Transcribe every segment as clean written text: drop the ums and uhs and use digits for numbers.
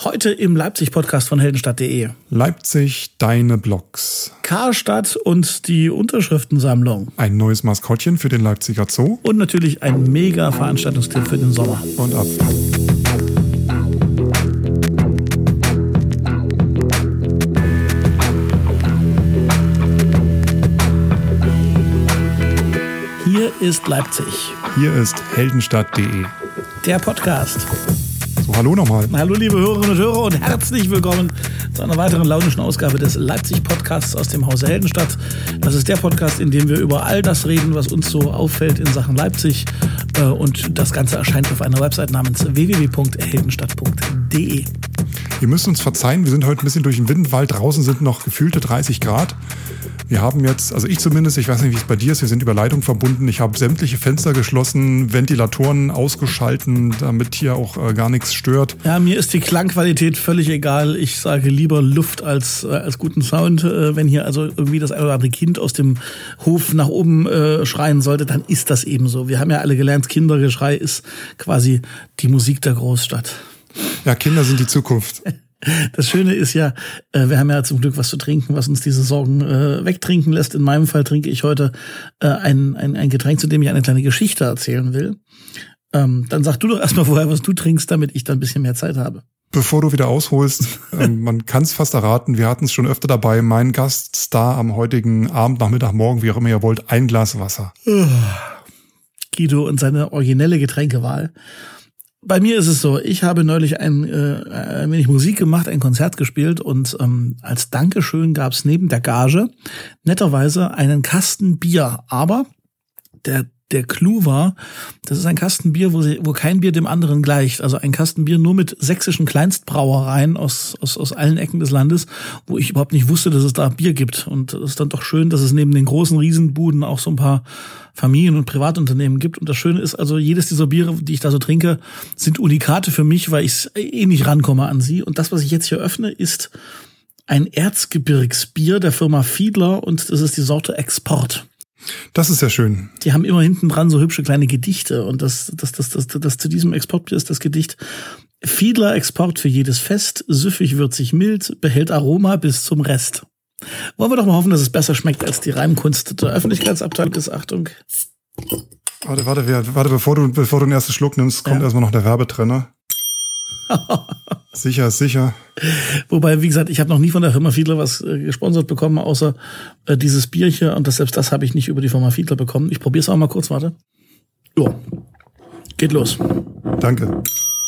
Heute im Leipzig-Podcast von Heldenstadt.de. Leipzig, deine Blogs. Karstadt und die Unterschriftensammlung. Ein neues Maskottchen für den Leipziger Zoo. Und natürlich ein mega Veranstaltungstipp für den Sommer. Und ab. Hier ist Leipzig. Hier ist Heldenstadt.de. Der Podcast. So, hallo nochmal. Hallo liebe Hörerinnen und Hörer und herzlich willkommen zu einer weiteren launischen Ausgabe des Leipzig-Podcasts aus dem Hause Heldenstadt. Das ist der Podcast, in dem wir über all das reden, was uns so auffällt in Sachen Leipzig. Und das Ganze erscheint auf einer Website namens www.heldenstadt.de. Ihr müsst uns verzeihen, wir sind heute ein bisschen durch den Wind, weil draußen sind noch gefühlte 30 Grad. Wir haben jetzt, also ich zumindest, ich weiß nicht, wie es bei dir ist, wir sind über Leitung verbunden. Ich habe sämtliche Fenster geschlossen, Ventilatoren ausgeschalten, damit hier auch gar nichts stört. Ja, mir ist die Klangqualität völlig egal. Ich sage lieber Luft als guten Sound. Wenn hier also irgendwie das eine oder andere Kind aus dem Hof nach oben schreien sollte, dann ist das eben so. Wir haben ja alle gelernt, Kindergeschrei ist quasi die Musik der Großstadt. Ja, Kinder sind die Zukunft. Das Schöne ist ja, wir haben ja zum Glück was zu trinken, was uns diese Sorgen wegtrinken lässt. In meinem Fall trinke ich heute ein Getränk, zu dem ich eine kleine Geschichte erzählen will. Dann sag du doch erstmal vorher, was du trinkst, damit ich dann ein bisschen mehr Zeit habe. Bevor du wieder ausholst, man kann es fast erraten, wir hatten es schon öfter dabei, mein Gaststar am heutigen Abend, Nachmittag, Morgen, wie auch immer ihr wollt, ein Glas Wasser. Guido und seine originelle Getränkewahl. Bei mir ist es so, ich habe neulich ein wenig Musik gemacht, ein Konzert gespielt und als Dankeschön gab es neben der Gage netterweise einen Kasten Bier. Aber der Clou war, das ist ein Kasten Bier, wo kein Bier dem anderen gleicht. Also ein Kasten Bier nur mit sächsischen Kleinstbrauereien aus allen Ecken des Landes, wo ich überhaupt nicht wusste, dass es da Bier gibt. Und es ist dann doch schön, dass es neben den großen Riesenbuden auch so ein paar Familien- und Privatunternehmen gibt. Und das Schöne ist also, jedes dieser Biere, die ich da so trinke, sind Unikate für mich, weil ich nicht rankomme an sie. Und das, was ich jetzt hier öffne, ist ein Erzgebirgsbier der Firma Fiedler und das ist die Sorte Export. Das ist ja schön. Die haben immer hinten dran so hübsche kleine Gedichte und das zu diesem Exportbier ist das Gedicht: Fiedler Export für jedes Fest, süffig, würzig, mild, behält Aroma bis zum Rest. Wollen wir doch mal hoffen, dass es besser schmeckt als die Reimkunst der Öffentlichkeitsabteilung ist. Achtung. Warte, bevor du den ersten Schluck nimmst, kommt erstmal noch der Werbetrenner. Sicher ist sicher. Wobei, wie gesagt, ich habe noch nie von der Firma Fiedler was gesponsert bekommen, außer dieses Bier hier. Und selbst das habe ich nicht über die Firma Fiedler bekommen. Ich probiere es auch mal kurz, warte. Jo, geht los. Danke.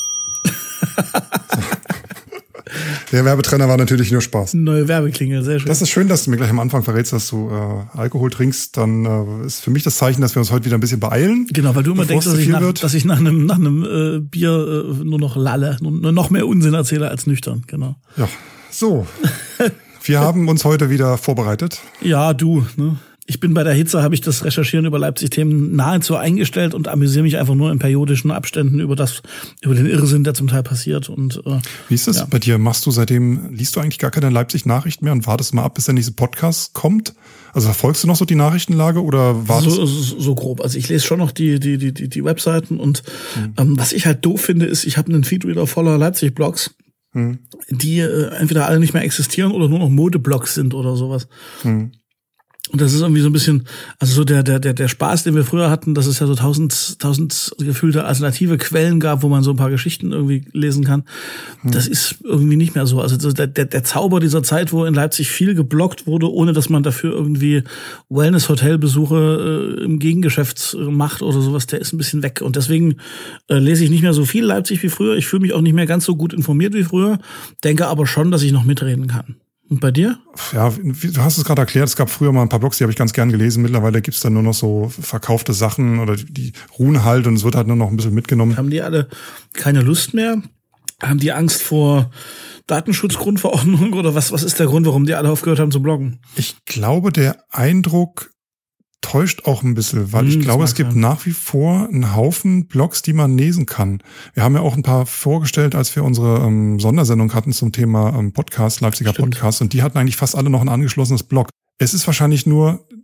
Der Werbetrenner war natürlich nur Spaß. Neue Werbeklingel, sehr schön. Das ist schön, dass du mir gleich am Anfang verrätst, dass du Alkohol trinkst. Dann ist für mich das Zeichen, dass wir uns heute wieder ein bisschen beeilen. Genau, weil du immer denkst, dass ich nach einem Bier nur noch lalle, nur noch mehr Unsinn erzähle als nüchtern. Genau. Ja, so. Wir haben uns heute wieder vorbereitet. Ja, du, ne? Ich bin bei der Hitze, habe ich das Recherchieren über Leipzig-Themen nahezu eingestellt und amüsiere mich einfach nur in periodischen Abständen über den Irrsinn, der zum Teil passiert. Und wie ist das bei dir? Liest du eigentlich gar keine Leipzig-Nachrichten mehr und wartest mal ab, bis der nächste Podcast kommt? Also verfolgst du noch so die Nachrichtenlage oder wartest? So grob. Also ich lese schon noch die Webseiten und was ich halt doof finde, ist, ich habe einen Feedreader voller Leipzig-Blogs, die entweder alle nicht mehr existieren oder nur noch Modeblogs sind oder sowas. Und das ist irgendwie so ein bisschen, also so der Spaß, den wir früher hatten, dass es ja so 1000 gefühlte alternative Quellen gab, wo man so ein paar Geschichten irgendwie lesen kann. Das ist irgendwie nicht mehr so. Also so der Zauber dieser Zeit, wo in Leipzig viel gebloggt wurde, ohne dass man dafür irgendwie Wellness-Hotelbesuche im Gegengeschäft macht oder sowas, der ist ein bisschen weg. Und deswegen lese ich nicht mehr so viel Leipzig wie früher. Ich fühle mich auch nicht mehr ganz so gut informiert wie früher, denke aber schon, dass ich noch mitreden kann. Und bei dir? Ja, du hast es gerade erklärt, es gab früher mal ein paar Blogs, die habe ich ganz gern gelesen. Mittlerweile gibt's dann nur noch so verkaufte Sachen oder die ruhen halt und es wird halt nur noch ein bisschen mitgenommen. Haben die alle keine Lust mehr? Haben die Angst vor Datenschutzgrundverordnung oder was ist der Grund, warum die alle aufgehört haben zu bloggen? Ich glaube, der Eindruck täuscht auch ein bisschen, weil ich glaube, es gibt nach wie vor einen Haufen Blogs, die man lesen kann. Wir haben ja auch ein paar vorgestellt, als wir unsere Sondersendung hatten zum Thema Podcast, Leipziger Podcast, und die hatten eigentlich fast alle noch ein angeschlossenes Blog. Es ist wahrscheinlich nur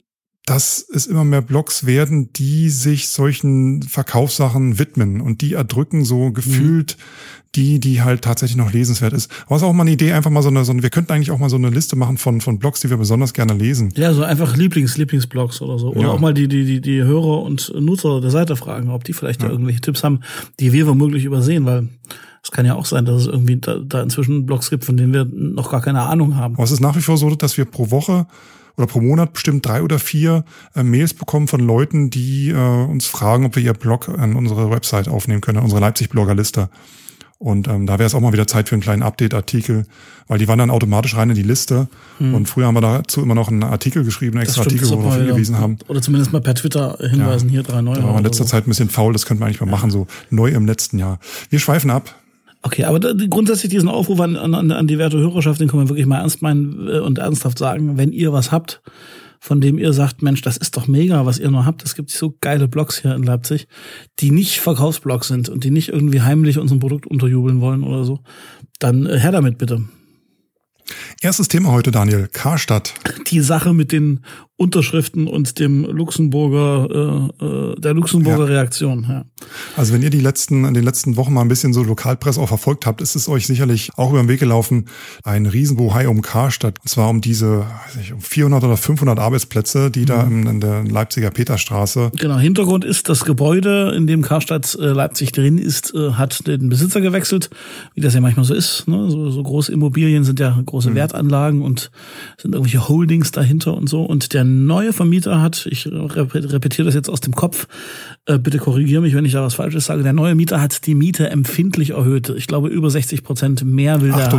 dass es immer mehr Blogs werden, die sich solchen Verkaufssachen widmen und die erdrücken so gefühlt die halt tatsächlich noch lesenswert ist. Aber es ist auch mal eine Idee, einfach mal wir könnten eigentlich auch mal so eine Liste machen von Blogs, die wir besonders gerne lesen. Ja, so einfach Lieblingsblogs oder so. Oder auch mal die Hörer und Nutzer der Seite fragen, ob die vielleicht da irgendwelche Tipps haben, die wir womöglich übersehen, weil es kann ja auch sein, dass es irgendwie da inzwischen Blogs gibt, von denen wir noch gar keine Ahnung haben. Aber es ist nach wie vor so, dass wir pro Woche oder pro Monat bestimmt 3 oder 4 Mails bekommen von Leuten, die uns fragen, ob wir ihr Blog an unsere Website aufnehmen können, unsere Leipzig-Blogger-Liste. Und da wäre es auch mal wieder Zeit für einen kleinen Update-Artikel, weil die wandern automatisch rein in die Liste. Und früher haben wir dazu immer noch einen Artikel geschrieben, einen extra Artikel, wo wir darauf hingewiesen haben. Oder zumindest mal per Twitter hinweisen, hier 3 neue. Da war man in letzter Zeit ein bisschen faul, das könnte man eigentlich mal machen, so neu im letzten Jahr. Wir schweifen ab. Okay, aber grundsätzlich diesen Aufruf an die werte Hörerschaft, den kann man wirklich mal ernst meinen und ernsthaft sagen, wenn ihr was habt, von dem ihr sagt, Mensch, das ist doch mega, was ihr noch habt. Es gibt so geile Blogs hier in Leipzig, die nicht Verkaufsblogs sind und die nicht irgendwie heimlich unserem Produkt unterjubeln wollen oder so. Dann her damit bitte. Erstes Thema heute, Daniel, Karstadt. Die Sache mit den Unterschriften und dem der Luxemburger Reaktion. Ja. Also wenn ihr in den letzten Wochen mal ein bisschen so Lokalpresse auch verfolgt habt, ist es euch sicherlich auch über den Weg gelaufen, ein Riesenbohai um Karstadt. Und zwar um diese 400 oder 500 Arbeitsplätze, die da in der Leipziger Peterstraße. Genau, Hintergrund ist, das Gebäude, in dem Karstadt Leipzig drin ist, hat den Besitzer gewechselt, wie das ja manchmal so ist. Ne? So große Immobilien sind ja große Wertanlagen und sind irgendwelche Holdings dahinter und so. Und der neue Vermieter hat, ich repetiere das jetzt aus dem Kopf, bitte korrigiere mich, wenn ich da was Falsches sage, der neue Mieter hat die Miete empfindlich erhöht. Ich glaube, über 60% mehr will der haben.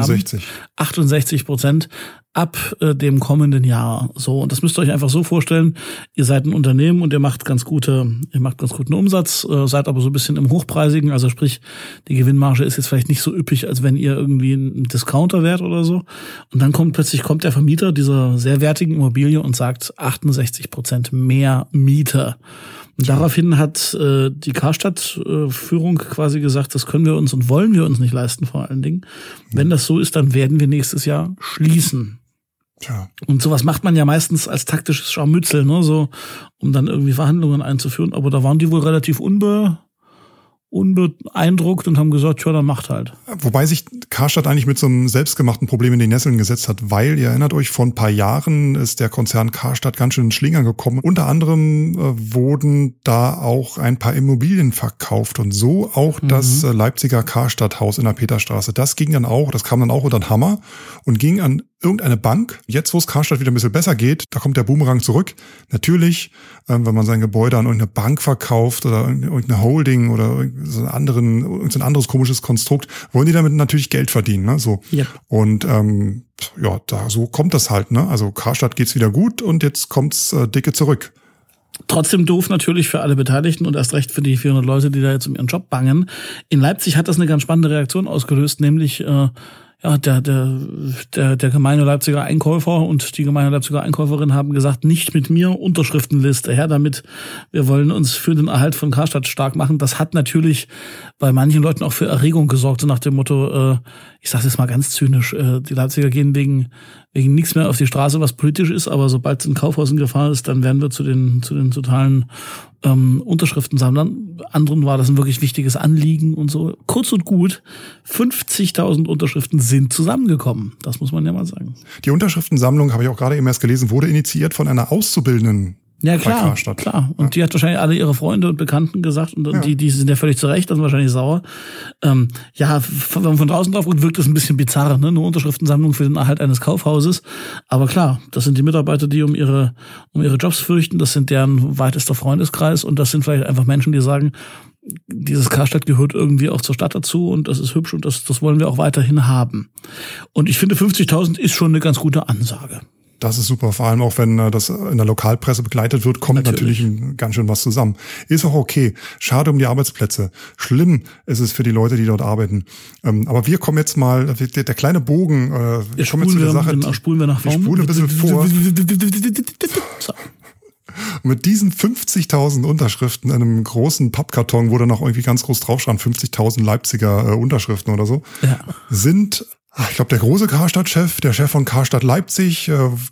68% ab dem kommenden Jahr. So, und das müsst ihr euch einfach so vorstellen, ihr seid ein Unternehmen und ihr macht ganz guten Umsatz, seid aber so ein bisschen im Hochpreisigen, also sprich, die Gewinnmarge ist jetzt vielleicht nicht so üppig, als wenn ihr irgendwie ein Discounter wärt oder so. Und dann kommt der Vermieter dieser sehr wertigen Immobilie und sagt 68% mehr Miete. Und daraufhin hat die Karstadt-Führung quasi gesagt, das können wir uns und wollen wir uns nicht leisten vor allen Dingen. Wenn das so ist, dann werden wir nächstes Jahr schließen. Tja. Und sowas macht man ja meistens als taktisches Scharmützel, ne, so, um dann irgendwie Verhandlungen einzuführen. Aber da waren die wohl relativ unbeeindruckt und haben gesagt, ja, dann macht halt. Wobei sich Karstadt eigentlich mit so einem selbstgemachten Problem in die Nesseln gesetzt hat, weil, ihr erinnert euch, vor ein paar Jahren ist der Konzern Karstadt ganz schön in Schlingern gekommen. Unter anderem wurden da auch ein paar Immobilien verkauft und so auch das Leipziger Karstadt-Haus in der Peterstraße. Das kam dann auch unter den Hammer und ging an irgendeine Bank. Jetzt, wo es Karstadt wieder ein bisschen besser geht, da kommt der Boomerang zurück. Natürlich, wenn man sein Gebäude an irgendeine Bank verkauft oder irgendeine Holding oder irgendein anderes komisches Konstrukt, wollen die damit natürlich Geld verdienen. Ne? So. Ja. Und so kommt das halt. Ne? Also Karstadt geht's wieder gut und jetzt kommt's dicke zurück. Trotzdem doof natürlich für alle Beteiligten und erst recht für die 400 Leute, die da jetzt um ihren Job bangen. In Leipzig hat das eine ganz spannende Reaktion ausgelöst, nämlich der gemeine Leipziger Einkäufer und die gemeine Leipziger Einkäuferin haben gesagt, nicht mit mir, Unterschriftenliste, her damit, wir wollen uns für den Erhalt von Karstadt stark machen. Das hat natürlich bei manchen Leuten auch für Erregung gesorgt, so nach dem Motto, ich sage jetzt mal ganz zynisch, die Leipziger gehen wegen nichts mehr auf die Straße, was politisch ist, aber sobald ein Kaufhaus in Gefahr ist, dann werden wir zu den totalen Unterschriftensammlern. Anderen war das ein wirklich wichtiges Anliegen und so. Kurz und gut, 50.000 Unterschriften sind zusammengekommen. Das muss man ja mal sagen. Die Unterschriftensammlung, habe ich auch gerade eben erst gelesen, wurde initiiert von einer Auszubildenden. Ja, klar. Und die hat wahrscheinlich alle ihre Freunde und Bekannten gesagt und die sind ja völlig zurecht, das sind wahrscheinlich sauer. Wenn man von draußen drauf guckt, wirkt das ein bisschen bizarr, ne? Eine Unterschriftensammlung für den Erhalt eines Kaufhauses. Aber klar, das sind die Mitarbeiter, die um ihre Jobs fürchten, das sind deren weitester Freundeskreis und das sind vielleicht einfach Menschen, die sagen, dieses Karstadt gehört irgendwie auch zur Stadt dazu und das ist hübsch und das wollen wir auch weiterhin haben. Und ich finde 50.000 ist schon eine ganz gute Ansage. Das ist super, vor allem auch wenn das in der Lokalpresse begleitet wird, kommt natürlich ganz schön was zusammen. Ist auch okay. Schade um die Arbeitsplätze. Schlimm ist es für die Leute, die dort arbeiten. Aber wir kommen jetzt mal, der kleine Bogen, wir kommen jetzt zu der Sache. Spulen wir nach vorne. Wir spulen ein bisschen vor. Mit diesen 50.000 Unterschriften in einem großen Pappkarton, wo dann noch irgendwie ganz groß drauf stand, 50.000 Leipziger Unterschriften oder so, sind Ich glaube, der große Karstadt-Chef, der Chef von Karstadt Leipzig,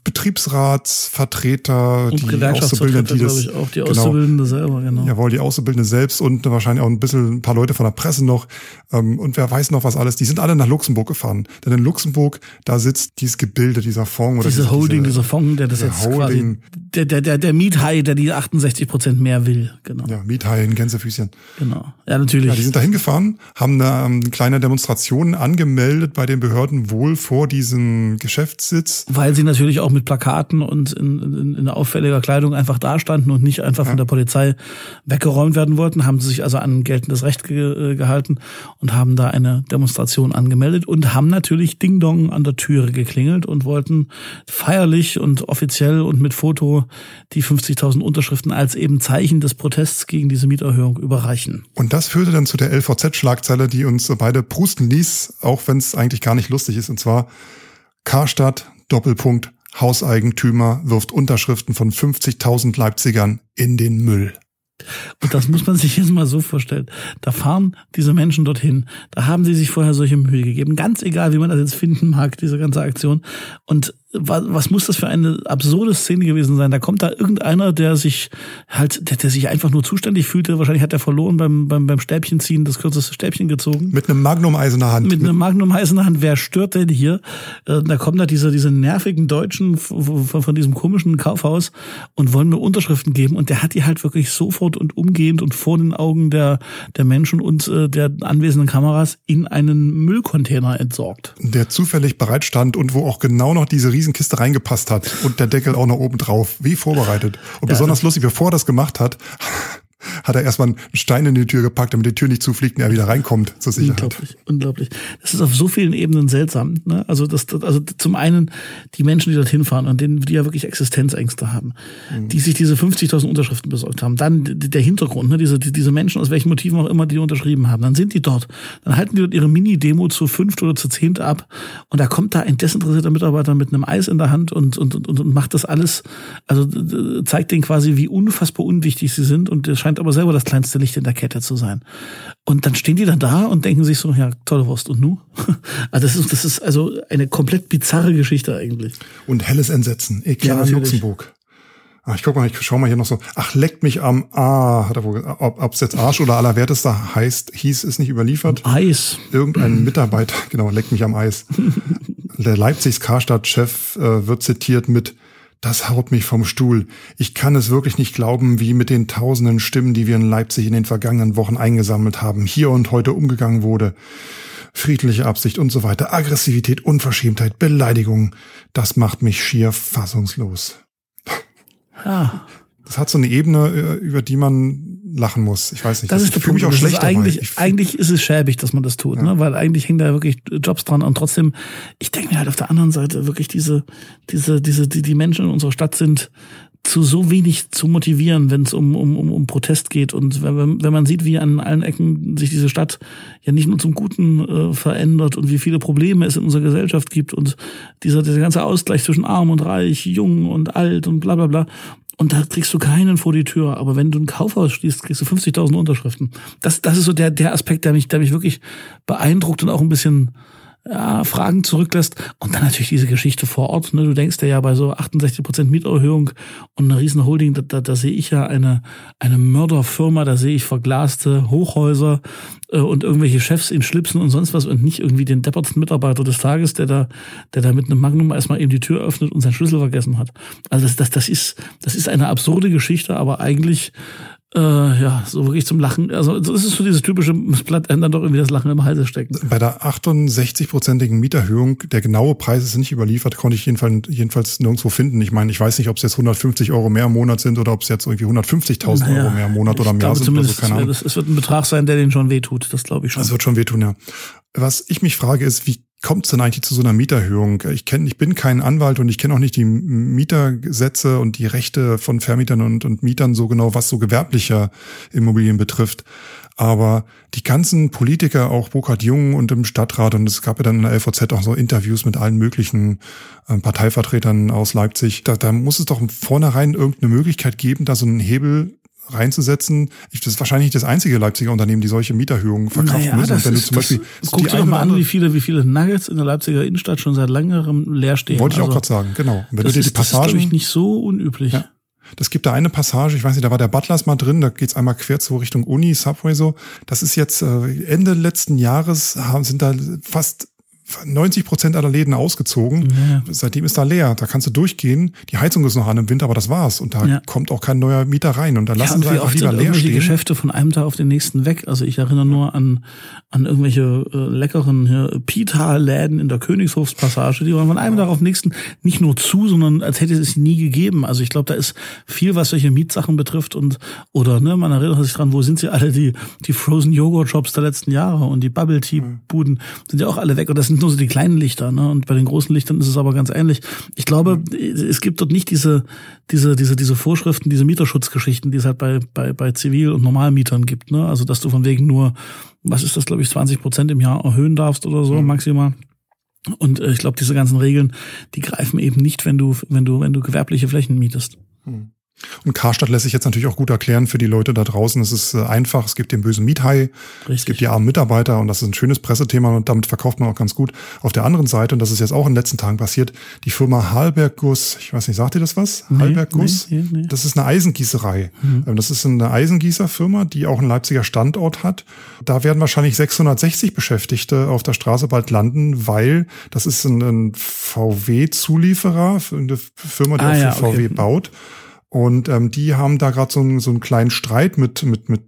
Betriebsratsvertreter, und die Auszubildenden, glaube ich auch, die Auszubildende selber, genau. Jawohl, die Auszubildende selbst und wahrscheinlich auch ein paar Leute von der Presse noch. Und wer weiß noch was alles. Die sind alle nach Luxemburg gefahren. Denn in Luxemburg, da sitzt dieses Gebilde, dieser Fonds. Oder dieser Fonds, der das jetzt Holding, quasi, der Miethai, der die 68% mehr will, genau. Ja, Miethai in Gänsefüßchen. Genau, ja, natürlich. Ja, die sind da hingefahren, haben eine kleine Demonstration angemeldet bei den Behörden wohl vor diesem Geschäftssitz. Weil sie natürlich auch mit Plakaten und in auffälliger Kleidung einfach dastanden und nicht einfach von der Polizei weggeräumt werden wollten, haben sie sich also an geltendes Recht gehalten und haben da eine Demonstration angemeldet und haben natürlich Ding-Dong an der Türe geklingelt und wollten feierlich und offiziell und mit Foto die 50.000 Unterschriften als eben Zeichen des Protests gegen diese Mieterhöhung überreichen. Und das führte dann zu der LVZ-Schlagzeile, die uns beide prusten ließ, auch wenn es eigentlich gar nicht lustig ist. Und zwar Karstadt, Doppelpunkt, Hauseigentümer wirft Unterschriften von 50.000 Leipzigern in den Müll. Und das muss man sich jetzt mal so vorstellen. Da fahren diese Menschen dorthin, da haben sie sich vorher solche Mühe gegeben. Ganz egal, wie man das jetzt finden mag, diese ganze Aktion. Und was muss das für eine absurde Szene gewesen sein? Da kommt da irgendeiner, der sich einfach nur zuständig fühlte. Wahrscheinlich hat er verloren beim Stäbchenziehen, das kürzeste Stäbchen gezogen. Mit einem Magnum-Eis in der Hand. Mit einem Magnum-Eis in der Hand. Wer stört denn hier? Da kommen da diese nervigen Deutschen von diesem komischen Kaufhaus und wollen mir Unterschriften geben. Und der hat die halt wirklich sofort und umgehend und vor den Augen der Menschen und der anwesenden Kameras in einen Müllcontainer entsorgt. Der zufällig bereit stand und wo auch genau noch diese Riesenkiste reingepasst hat und der Deckel auch noch oben drauf, wie vorbereitet. Und besonders lustig, bevor er das gemacht hat, hat er erstmal einen Stein in die Tür gepackt, damit die Tür nicht zufliegt und er wieder reinkommt zur Sicherheit. Unglaublich. Das ist auf so vielen Ebenen seltsam. Ne? Also zum einen die Menschen, die dorthin fahren und die ja wirklich Existenzängste haben, die sich diese 50.000 Unterschriften besorgt haben. Dann der Hintergrund, ne? diese Menschen, aus welchen Motiven auch immer, die unterschrieben haben. Dann sind die dort. Dann halten die dort ihre Mini-Demo zu 5. oder zu 10. ab und da kommt da ein desinteressierter Mitarbeiter mit einem Eis in der Hand und macht das alles, also zeigt denen quasi, wie unfassbar unwichtig sie sind und das scheint aber selber das kleinste Licht in der Kette zu sein. Und dann stehen die dann da und denken sich so, ja, tolle Wurst, und nu? Also das ist also eine komplett bizarre Geschichte eigentlich. Und helles Entsetzen. Eklat in Luxemburg. Ich schau mal hier noch so. Ach, leckt mich am hat er wohl, ob es jetzt Arsch oder Allerwertester hieß, ist nicht überliefert. Eis. Irgendein Mitarbeiter, genau, leckt mich am Eis. Der Leipzigs Karstadt-Chef wird zitiert mit: Das haut mich vom Stuhl. Ich kann es wirklich nicht glauben, wie mit den tausenden Stimmen, die wir in Leipzig in den vergangenen Wochen eingesammelt haben, hier und heute umgegangen wurde. Friedliche Absicht und so weiter. Aggressivität, Unverschämtheit, Beleidigung. Das macht mich schier fassungslos. Ja. Das hat so eine Ebene, über die man lachen muss. Ich weiß nicht. Das ist der Punkt. Mich auch schlecht eigentlich ist es schäbig, dass man das tut, ne? Weil eigentlich hängen da wirklich Jobs dran und trotzdem, ich denke mir halt auf der anderen Seite wirklich die Menschen in unserer Stadt sind zu so wenig zu motivieren, wenn es um Protest geht. Und wenn man sieht, wie an allen Ecken sich diese Stadt ja nicht nur zum Guten verändert und wie viele Probleme es in unserer Gesellschaft gibt und dieser ganze Ausgleich zwischen Arm und Reich, Jung und Alt und bla bla bla. Und da kriegst du keinen vor die Tür. Aber wenn du ein Kaufhaus schließt, kriegst du 50.000 Unterschriften. Das ist so der Aspekt, der mich wirklich beeindruckt und auch ein bisschen Fragen zurücklässt. Und dann natürlich diese Geschichte vor Ort. Ne? Du denkst ja bei so 68% Mieterhöhung und einer riesen Holding, da sehe ich ja eine Mörderfirma, da sehe ich verglaste Hochhäuser und irgendwelche Chefs in Schlipsen und sonst was und nicht irgendwie den deppertsten Mitarbeiter des Tages, der da mit einem Magnum erstmal eben die Tür öffnet und seinen Schlüssel vergessen hat. Also das ist eine absurde Geschichte, aber eigentlich so wirklich zum Lachen. Also das ist so dieses typische, es bleibt dann doch irgendwie das Lachen im Halse stecken. Bei der 68-prozentigen Mieterhöhung, der genaue Preis ist nicht überliefert, konnte ich jedenfalls nirgendwo finden. Ich meine, ich weiß nicht, ob es jetzt 150 € mehr im Monat sind oder ob es jetzt irgendwie 150.000 € mehr im Monat oder mehr sind oder so, keine Ahnung. Es wird ein Betrag sein, der denen schon wehtut, das glaube ich schon. Das wird schon wehtun, ja. Was ich mich frage ist, wie kommt es denn eigentlich zu so einer Mieterhöhung? Ich bin kein Anwalt und ich kenne auch nicht die Mietergesetze und die Rechte von Vermietern und Mietern so genau, was so gewerbliche Immobilien betrifft. Aber die ganzen Politiker, auch Burkhard Jung und im Stadtrat, und es gab ja dann in der LVZ auch so Interviews mit allen möglichen Parteivertretern aus Leipzig, da muss es doch im Vornherein irgendeine Möglichkeit geben, da so einen Hebel reinzusetzen. Das ist wahrscheinlich nicht das einzige Leipziger Unternehmen, die solche Mieterhöhungen verkraften müssen. Und wenn du zum Beispiel guck dir doch mal an, wie viele Nuggets in der Leipziger Innenstadt schon seit längerem leer stehen. Wollte ich auch gerade sagen, genau. Und wenn das ist, glaube ich, nicht so unüblich. Ja. Das gibt da eine Passage, ich weiß nicht, da war der Butlers mal drin, da geht's einmal quer so Richtung Uni, Subway so. Das ist jetzt Ende letzten Jahres, sind da fast 90% aller Läden ausgezogen. Ja. Seitdem ist da leer. Da kannst du durchgehen. Die Heizung ist noch an im Winter, aber das war's. Und da kommt auch kein neuer Mieter rein. Und dann lassen sie einfach lieber leer stehen. Die Geschäfte von einem Tag auf den nächsten weg. Also ich erinnere nur an irgendwelche leckeren Pita-Läden in der Königshofspassage. Die waren von einem Tag auf den nächsten nicht nur zu, sondern als hätte es nie gegeben. Also ich glaube, da ist viel, was solche Mietsachen betrifft. Man erinnert sich dran, wo sind sie alle, die Frozen Joghurt Shops der letzten Jahre und die Bubble Tea Buden sind ja auch alle weg. Und das sind nur so die kleinen Lichter, ne? Und bei den großen Lichtern ist es aber ganz ähnlich. Ich glaube, es gibt dort nicht diese Vorschriften, diese Mieterschutzgeschichten, die es halt bei Zivil- und Normalmietern gibt, ne? Also, dass du von wegen nur, was ist das, glaube ich, 20% im Jahr erhöhen darfst oder so, maximal. Und ich glaube, diese ganzen Regeln, die greifen eben nicht, wenn du gewerbliche Flächen mietest. Und Karstadt lässt sich jetzt natürlich auch gut erklären für die Leute da draußen. Es ist einfach, es gibt den bösen Miethai, es gibt die armen Mitarbeiter und das ist ein schönes Pressethema und damit verkauft man auch ganz gut. Auf der anderen Seite, und das ist jetzt auch in den letzten Tagen passiert, die Firma Halberg Guss, ich weiß nicht, sagt ihr das was? Nee, Halberg Guss? Nee. Das ist eine Eisengießerei. Das ist eine Eisengießerfirma, die auch einen Leipziger Standort hat. Da werden wahrscheinlich 660 Beschäftigte auf der Straße bald landen, weil das ist ein VW-Zulieferer, eine Firma, die auch für VW baut. Und die haben da gerade so einen kleinen Streit mit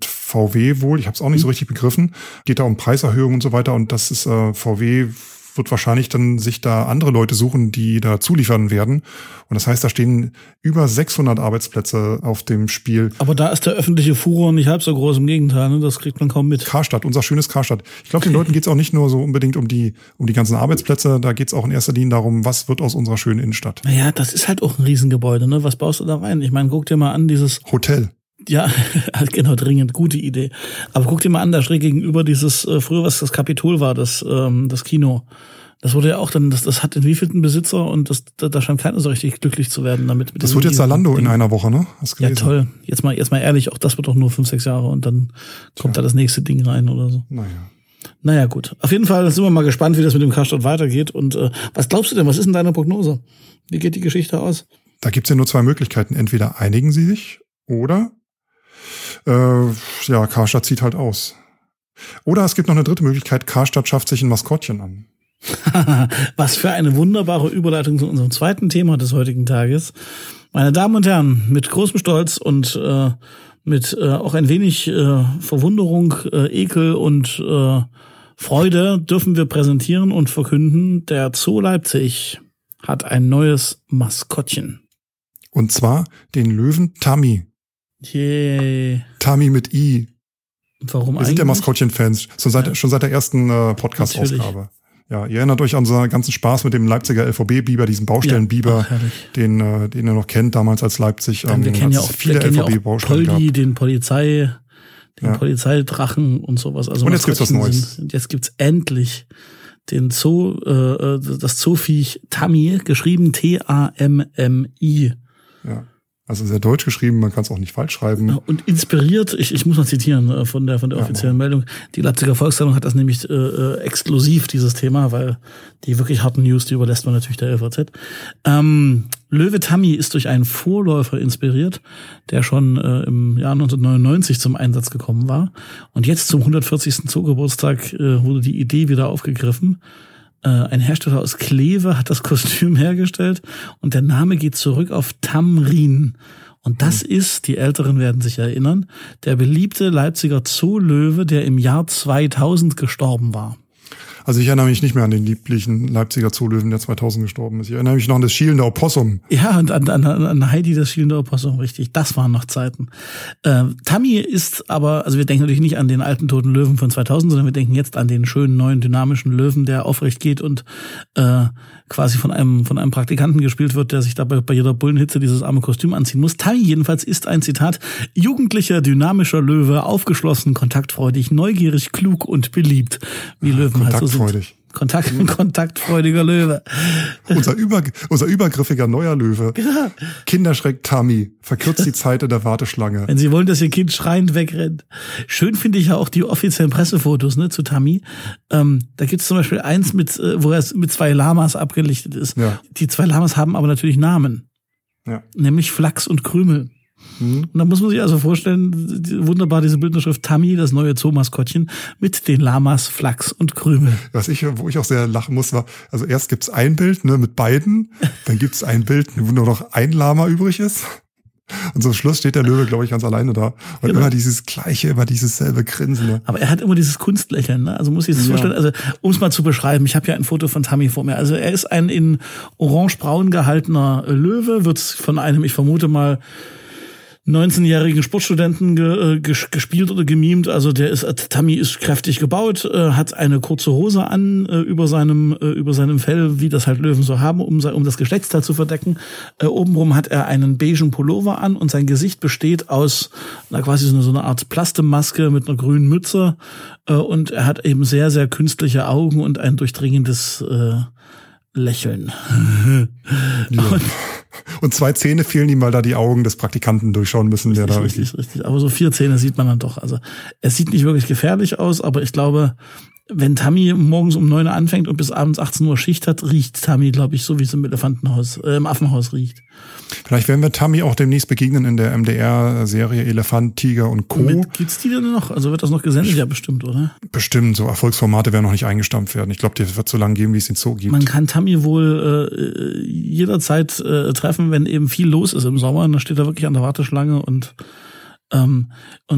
VW wohl. Ich habe es auch nicht so richtig begriffen. Geht da um Preiserhöhungen und so weiter. Und das ist VW wird wahrscheinlich dann sich da andere Leute suchen, die da zuliefern werden. Und das heißt, da stehen über 600 Arbeitsplätze auf dem Spiel. Aber da ist der öffentliche Furor nicht halb so groß, im Gegenteil, ne? Das kriegt man kaum mit. Karstadt, unser schönes Karstadt. Ich glaube, den Leuten geht's auch nicht nur so unbedingt um die ganzen Arbeitsplätze, da geht's auch in erster Linie darum, was wird aus unserer schönen Innenstadt. Naja, das ist halt auch ein Riesengebäude, ne? Was baust du da rein? Ich meine, guck dir mal an, dieses Hotel. Ja, genau, dringend, gute Idee. Aber guck dir mal an, da schräg gegenüber dieses, früher was das Kapitol war, das Kino. Das wurde ja auch dann, das hat den wievielten Besitzer und da scheint keiner so richtig glücklich zu werden damit. Das wird jetzt Zalando in einer Woche, ne? Hast gelesen? Ja, toll. Jetzt mal ehrlich, auch das wird doch nur 5-6 Jahre und dann kommt da das nächste Ding rein oder so. Naja, gut. Auf jeden Fall sind wir mal gespannt, wie das mit dem Karstadt weitergeht. Und was glaubst du denn, was ist denn deine Prognose? Wie geht die Geschichte aus? Da gibt's ja nur zwei Möglichkeiten. Entweder einigen sie sich oder Karstadt zieht halt aus. Oder es gibt noch eine dritte Möglichkeit, Karstadt schafft sich ein Maskottchen an. Was für eine wunderbare Überleitung zu unserem zweiten Thema des heutigen Tages. Meine Damen und Herren, mit großem Stolz und mit auch ein wenig Verwunderung, Ekel und Freude dürfen wir präsentieren und verkünden, der Zoo Leipzig hat ein neues Maskottchen. Und zwar den Löwen Tammy. Yay. Tammy mit I. Warum eigentlich? Wir sind ja Maskottchen-Fans, schon seit der ersten Podcast-Ausgabe. Ja, ihr erinnert euch an unseren ganzen Spaß mit dem Leipziger LVB-Biber, diesen Baustellen-Biber, den ihr noch kennt, damals als Leipzig. Wir kennen ja auch viele LVB-Baustellen Poldi, den Polizeidrachen und sowas. Also und jetzt gibt's was Neues. Jetzt gibt's endlich den Zoo, das Zooviech Tammy, geschrieben T-A-M-M-I. Ja. Also sehr deutsch geschrieben, man kann es auch nicht falsch schreiben. Und inspiriert, ich muss mal zitieren von der offiziellen Meldung, die Leipziger Volkszeitung hat das nämlich exklusiv, dieses Thema, weil die wirklich harten News, die überlässt man natürlich der LVZ. Löwe Tammy ist durch einen Vorläufer inspiriert, der schon im Jahr 1999 zum Einsatz gekommen war. Und jetzt zum 140. Zoogeburtstag wurde die Idee wieder aufgegriffen. Ein Hersteller aus Kleve hat das Kostüm hergestellt und der Name geht zurück auf Tamrin. Und das ist, die Älteren werden sich erinnern, der beliebte Leipziger Zoolöwe, der im Jahr 2000 gestorben war. Also ich erinnere mich nicht mehr an den lieblichen Leipziger Zoolöwen, der 2000 gestorben ist. Ich erinnere mich noch an das schielende Opossum. Ja, und an Heidi, das schielende Opossum, richtig. Das waren noch Zeiten. Tammy ist aber, also wir denken natürlich nicht an den alten toten Löwen von 2000, sondern wir denken jetzt an den schönen, neuen, dynamischen Löwen, der aufrecht geht und quasi von einem Praktikanten gespielt wird, der sich dabei bei jeder Bullenhitze dieses arme Kostüm anziehen muss. Tammy jedenfalls ist ein Zitat: jugendlicher, dynamischer Löwe, aufgeschlossen, kontaktfreudig, neugierig, klug und beliebt. Wie Löwen halt so sind. kontaktfreudig. Kontaktfreudiger Löwe. Unser übergriffiger neuer Löwe. Genau. Kinderschreck Tammy. Verkürzt die Zeit in der Warteschlange. Wenn Sie wollen, dass Ihr Kind schreiend wegrennt. Schön finde ich ja auch die offiziellen Pressefotos, ne, zu Tammy. Da gibt's zum Beispiel eins wo er mit 2 Lamas abgelichtet ist. Ja. Die 2 Lamas haben aber natürlich Namen. Ja. Nämlich Flachs und Krümel. Und da muss man sich also vorstellen, wunderbar diese Bildnerschrift Tammy, das neue Zoomaskottchen, mit den Lamas Flachs und Krümel. Wo ich auch sehr lachen muss, war, also erst gibt's ein Bild, ne, mit beiden, dann gibt's ein Bild, wo nur noch ein Lama übrig ist. Und zum Schluss steht der Löwe, glaube ich, ganz alleine da. Und immer dieses selbe Grinsen. Ne? Aber er hat immer dieses Kunstlächeln, ne? Also muss ich das vorstellen, also um es mal zu beschreiben, ich habe ja ein Foto von Tammy vor mir. Also er ist ein in orange-braun gehaltener Löwe, wird von einem, ich vermute mal, 19-jährigen Sportstudenten gespielt oder gemimt. Also Tammy ist kräftig gebaut, hat eine kurze Hose an über seinem Fell, wie das halt Löwen so haben, um das Geschlechtsteil zu verdecken. Obenrum hat er einen beigen Pullover an und sein Gesicht besteht aus quasi so eine Art Plastemaske mit einer grünen Mütze. Und er hat eben sehr, sehr künstliche Augen und ein durchdringendes Lächeln. Ja. Und 2 Zähne fehlen ihm, weil da die Augen des Praktikanten durchschauen müssen. Richtig. Aber so 4 Zähne sieht man dann doch. Also es sieht nicht wirklich gefährlich aus, aber ich glaube, wenn Tammy morgens um 9 Uhr anfängt und bis abends 18 Uhr Schicht hat, riecht Tammy, glaube ich, so wie es im Affenhaus riecht. Vielleicht werden wir Tammy auch demnächst begegnen in der MDR-Serie Elefant, Tiger und Co. Gibt's die denn noch? Also wird das noch gesendet? Ja, bestimmt, oder? Bestimmt. So Erfolgsformate werden noch nicht eingestampft werden. Ich glaube, die wird so lange geben, wie es den Zoo gibt. Man kann Tammy wohl jederzeit treffen, wenn eben viel los ist im Sommer. Und dann steht er wirklich an der Warteschlange und am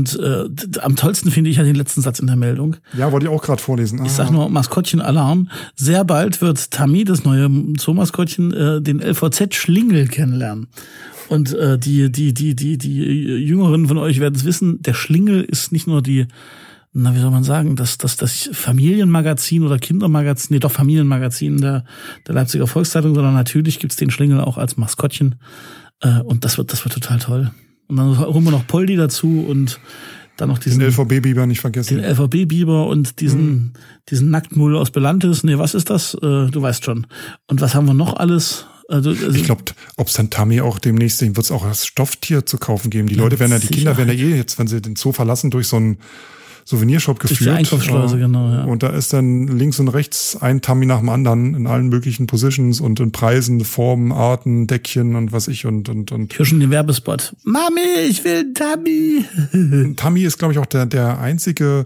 tollsten finde ich ja den letzten Satz in der Meldung. Ja, wollte ich auch gerade vorlesen. Ich sag nur Maskottchen-Alarm. Sehr bald wird Tammy, das neue Zoomaskottchen, den LVZ-Schlingel kennenlernen. Und die Jüngeren von euch werden es wissen, der Schlingel ist nicht nur wie soll man sagen, das Familienmagazin oder Kindermagazin, Familienmagazin der Leipziger Volkszeitung, sondern natürlich gibt's den Schlingel auch als Maskottchen. Und das wird total toll. Und dann holen wir noch Poldi dazu und dann noch den LVB-Biber nicht vergessen. Den LVB-Biber und diesen Nacktmull aus Belantes. Nee, was ist das? Du weißt schon. Und was haben wir noch alles? Also ich glaube, ob es dann Tammy auch demnächst, wird es auch als Stofftier zu kaufen geben. Die Leute werden die Kinder werden ja jetzt, wenn sie den Zoo verlassen, durch so einen Souvenirshop geführt. Die Einkaufsschleuse, genau, ja. Und da ist dann links und rechts ein Tammy nach dem anderen in allen möglichen Positions und in Preisen, Formen, Arten, Deckchen und was ich und. Hier schon den Werbespot. Mami, ich will einen Tammy. Tammy ist, glaube ich, auch das einzige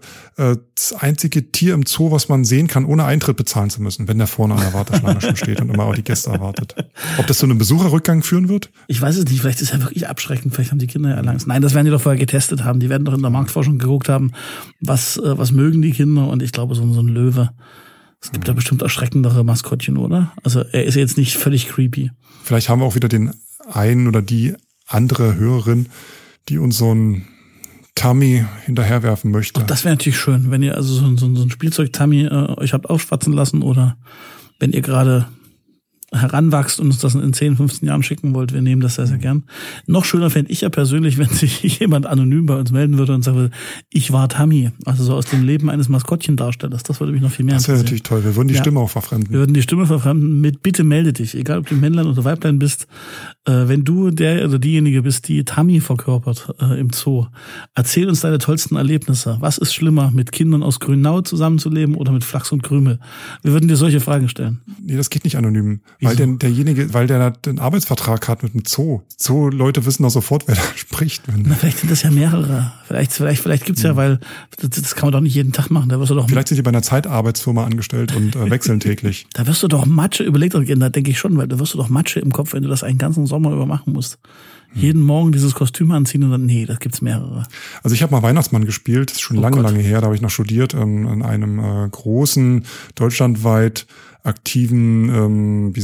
Tier im Zoo, was man sehen kann, ohne Eintritt bezahlen zu müssen, wenn der vorne an der Warteschlange schon steht und immer auch die Gäste erwartet. Ob das zu einem Besucherrückgang führen wird? Ich weiß es nicht. Vielleicht ist es ja wirklich abschreckend. Vielleicht haben die Kinder ja Angst. Nein, das werden die doch vorher getestet haben. Die werden doch in der Marktforschung geguckt haben, was mögen die Kinder, und ich glaube, so ein Löwe. Es gibt da bestimmt erschreckendere Maskottchen, oder? Also er ist jetzt nicht völlig creepy. Vielleicht haben wir auch wieder den einen oder die andere Hörerin, die uns so ein Tammy hinterherwerfen möchte. Und das wäre natürlich schön, wenn ihr also so ein Spielzeug-Tammy euch habt aufschwatzen lassen, oder wenn ihr gerade heranwachst und uns das in 10, 15 Jahren schicken wollt, wir nehmen das sehr, sehr gern. Noch schöner fände ich ja persönlich, wenn sich jemand anonym bei uns melden würde und sagen würde, ich war Tammy, also so aus dem Leben eines Maskottchendarstellers. Das würde mich noch viel mehr interessieren. Das wäre natürlich toll. Wir würden die Stimme auch verfremden. Wir würden die Stimme verfremden mit bitte melde dich, egal ob du Männlein oder Weiblein bist. Wenn du der oder diejenige bist, die Tammy verkörpert im Zoo, erzähl uns deine tollsten Erlebnisse. Was ist schlimmer, mit Kindern aus Grünau zusammenzuleben oder mit Flachs und Krümel? Wir würden dir solche Fragen stellen. Nee, das geht nicht anonym. Weil der den Arbeitsvertrag hat mit dem Zoo. Zoo-Leute wissen doch sofort, wer da spricht. Na, vielleicht sind das ja mehrere. Vielleicht gibt's ja, weil das kann man doch nicht jeden Tag machen. Da wirst du doch vielleicht sind die bei einer Zeitarbeitsfirma angestellt und wechseln täglich. Da wirst du doch Matsche, überleg doch, da denke ich schon, weil da wirst du doch Matsche im Kopf, wenn du das einen ganzen Sommer über machen musst. Jeden Morgen dieses Kostüm anziehen und dann, nee, das gibt's mehrere. Also ich habe mal Weihnachtsmann gespielt, das ist schon lange her, da habe ich noch studiert, in einem großen, deutschlandweit aktiven,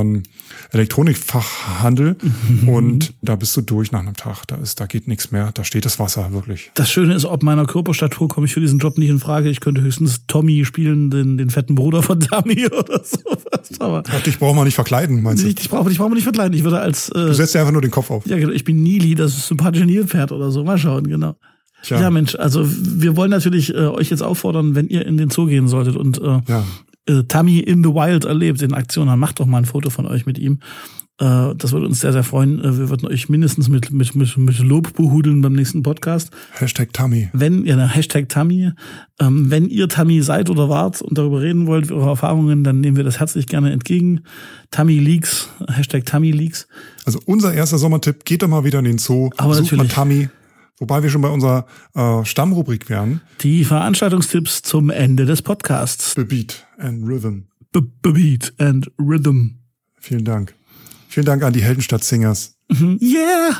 Elektronikfachhandel. Und da bist du durch nach einem Tag. Da geht nichts mehr. Da steht das Wasser wirklich. Das Schöne ist, ob meiner Körperstatur komme ich für diesen Job nicht in Frage. Ich könnte höchstens Tommy spielen, den fetten Bruder von Tammy oder sowas. Aber dich braucht man nicht verkleiden, meinst du? Ich brauche mich nicht verkleiden. Ich würde als... du setzt dir einfach nur den Kopf auf. Ja, genau. Ich bin Nili, das sympathische Nilpferd oder so. Mal schauen, genau. Tja. Ja, Mensch, also wir wollen natürlich euch jetzt auffordern, wenn ihr in den Zoo gehen solltet und Tammy in the Wild erlebt in Aktion, dann macht doch mal ein Foto von euch mit ihm. Das würde uns sehr, sehr freuen. Wir würden euch mindestens mit Lob behudeln beim nächsten Podcast. #Tammy. #Tammy. Wenn ihr Tammy seid oder wart und darüber reden wollt, eure Erfahrungen, dann nehmen wir das herzlich gerne entgegen. Tammy Leaks, #Tammy Leaks. Also unser erster Sommertipp, geht doch mal wieder in den Zoo, aber sucht natürlich mal Tammy. Wobei wir schon bei unserer Stammrubrik wären. Die Veranstaltungstipps zum Ende des Podcasts. Beat and Rhythm. Beat and Rhythm. Vielen Dank. Vielen Dank an die Heldenstadt-Singers. Yeah!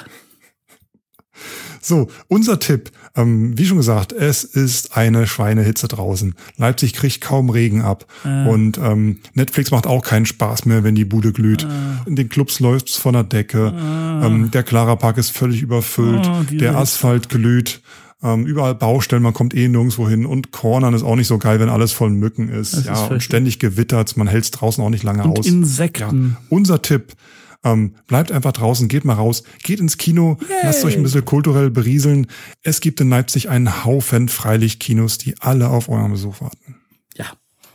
So, unser Tipp. Wie schon gesagt, es ist eine Schweinehitze draußen. Leipzig kriegt kaum Regen ab. Und Netflix macht auch keinen Spaß mehr, wenn die Bude glüht. In den Clubs läuft's von der Decke. Der Clara Park ist völlig überfüllt. Der Asphalt glüht. Überall Baustellen, man kommt nirgendwo hin. Und Cornern ist auch nicht so geil, wenn alles voll Mücken ist. Und ständig gewittert. Man hält's draußen auch nicht lange und aus. Insekten. Ja. Unser Tipp. Bleibt einfach draußen, geht mal raus, geht ins Kino, lasst euch ein bisschen kulturell berieseln. Es gibt in Leipzig einen Haufen Freilichtkinos, die alle auf euren Besuch warten. Ja.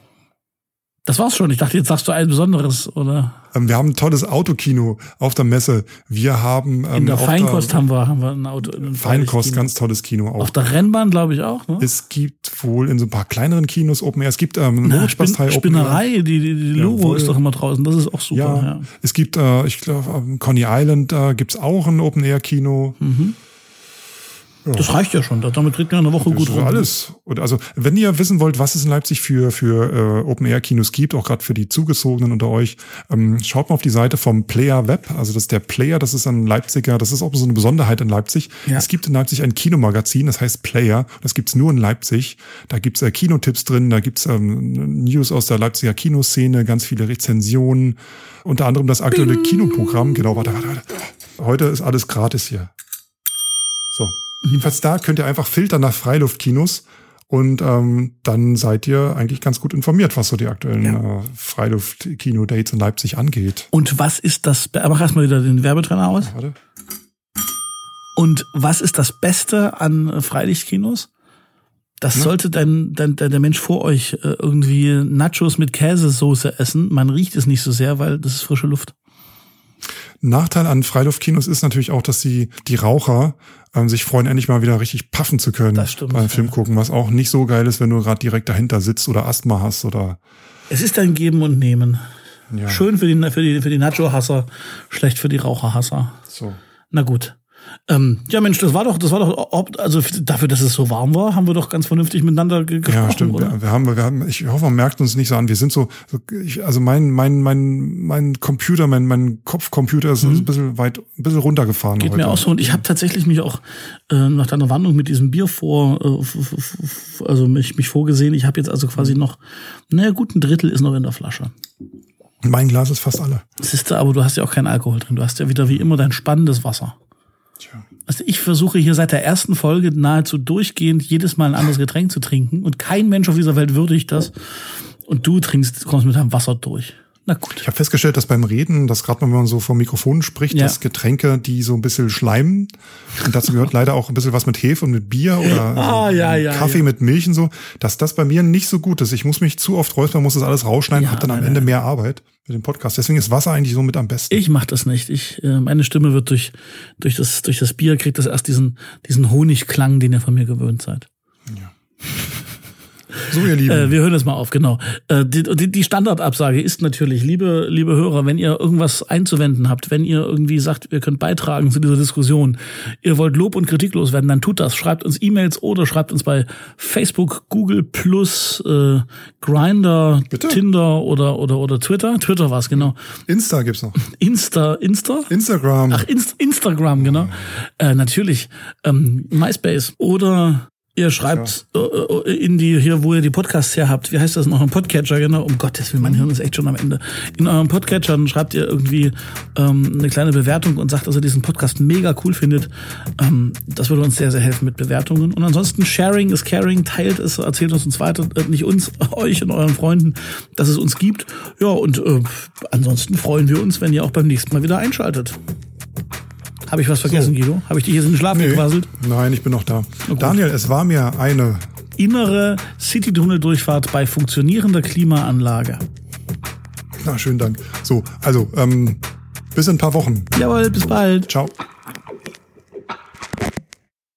Das war's schon. Ich dachte, jetzt sagst du ein besonderes, oder? Wir haben ein tolles Autokino auf der Messe. Wir haben in der Feinkost haben wir ein Auto. Feinkost, ganz tolles Kino auch. Auf der Rennbahn, glaube ich, auch. Ne? Es gibt wohl in so ein paar kleineren Kinos Open Air. Es gibt Moritzbastei Spinnerei, die Logo ist doch immer draußen. Das ist auch super. Ja. Es gibt, ich glaube, Coney Island gibt's auch ein Open Air Kino. Mhm. Ja. Das reicht ja schon. Damit kriegt man eine Woche gut rum. Alles. Und also, wenn ihr wissen wollt, was es in Leipzig für Open-Air-Kinos gibt, auch gerade für die Zugezogenen unter euch, schaut mal auf die Seite vom Player Web. Also das ist der Player, das ist ein Leipziger, das ist auch so eine Besonderheit in Leipzig. Ja. Es gibt in Leipzig ein Kinomagazin, das heißt Player. Das gibt's nur in Leipzig. Da gibt's Kinotipps drin, da gibt's News aus der Leipziger Kinoszene, ganz viele Rezensionen. Unter anderem das aktuelle Kinoprogramm. Genau, warte. Heute ist alles gratis hier. So. Jedenfalls da könnt ihr einfach filtern nach Freiluftkinos und dann seid ihr eigentlich ganz gut informiert, was so die aktuellen Freiluftkino-Dates in Leipzig angeht. Und was ist das? Mach erstmal wieder den Werbetrenner aus. Ja, warte. Und was ist das Beste an Freilichtkinos? Das sollte der Mensch vor euch irgendwie Nachos mit Käsesoße essen. Man riecht es nicht so sehr, weil das ist frische Luft. Nachteil an Freiluftkinos ist natürlich auch, dass die Raucher sich freuen, endlich mal wieder richtig puffen zu können. Das stimmt, beim Film gucken, was auch nicht so geil ist, wenn du gerade direkt dahinter sitzt oder Asthma hast oder. Es ist ein Geben und Nehmen. Ja. Schön für die Nacho-Hasser, schlecht für die Raucherhasser. So. Na gut. Ja, Mensch, das war doch, also dafür, dass es so warm war, haben wir doch ganz vernünftig miteinander gesprochen. Ja, stimmt. Oder? Wir haben, ich hoffe, man merkt uns nicht so an. Wir sind also mein Computer, mein Kopfcomputer ist ein bisschen runtergefahren. Geht heute. mir auch so. Und ich habe tatsächlich mich auch nach deiner Wandlung mit diesem Bier mich vorgesehen. Ich habe jetzt also quasi noch, gut ein Drittel ist noch in der Flasche. Mein Glas ist fast alle. Siehste, aber du hast ja auch keinen Alkohol drin. Du hast ja wieder wie immer dein spannendes Wasser. Tja. Also ich versuche hier seit der ersten Folge nahezu durchgehend jedes Mal ein anderes Getränk zu trinken und kein Mensch auf dieser Welt würdigt das. Und du kommst mit deinem Wasser durch. Na gut. Ich habe festgestellt, dass beim Reden, dass gerade wenn man so vor Mikrofonen spricht, dass Getränke, die so ein bisschen schleimen, und dazu gehört leider auch ein bisschen was mit Hefe und mit Bier oder Kaffee mit Milch und so, dass das bei mir nicht so gut ist. Ich muss mich zu oft räuspern, muss das alles rausschneiden, habe dann am Ende mehr Arbeit mit dem Podcast. Deswegen ist Wasser eigentlich so mit am besten. Ich mache das nicht. Meine Stimme wird durch das Bier, kriegt das erst diesen Honigklang, den ihr von mir gewöhnt seid. Ja. So, ihr Lieben. Wir hören das mal auf, genau. Die Standardabsage ist natürlich, liebe Hörer, wenn ihr irgendwas einzuwenden habt, wenn ihr irgendwie sagt, ihr könnt beitragen zu dieser Diskussion, ihr wollt Lob und Kritik loswerden, dann tut das. Schreibt uns E-Mails oder schreibt uns bei Facebook, Google+, Grindr, Bitte? Tinder oder Twitter. Twitter war's, genau. Insta gibt's noch. Insta? Instagram. Ach, Instagram, genau. Natürlich. MySpace oder ihr schreibt in hier, wo ihr die Podcasts her habt. Wie heißt das noch? Ein Podcatcher, genau. Um Gottes Willen, mein Hirn ist echt schon am Ende. In eurem Podcatcher schreibt ihr irgendwie eine kleine Bewertung und sagt, dass ihr diesen Podcast mega cool findet. Das würde uns sehr, sehr helfen mit Bewertungen. Und ansonsten, Sharing is Caring. Teilt es, erzählt uns weiter. Nicht uns, euch und euren Freunden, dass es uns gibt. Ja, und ansonsten freuen wir uns, wenn ihr auch beim nächsten Mal wieder einschaltet. Habe ich was vergessen, Guido? Habe ich dich jetzt in den Schlaf gequasselt? Nein, ich bin noch da. Daniel, es war mir eine innere City-Tunnel-Durchfahrt bei funktionierender Klimaanlage. Na, schönen Dank. So, also, bis in ein paar Wochen. Jawohl, bis bald. Ciao.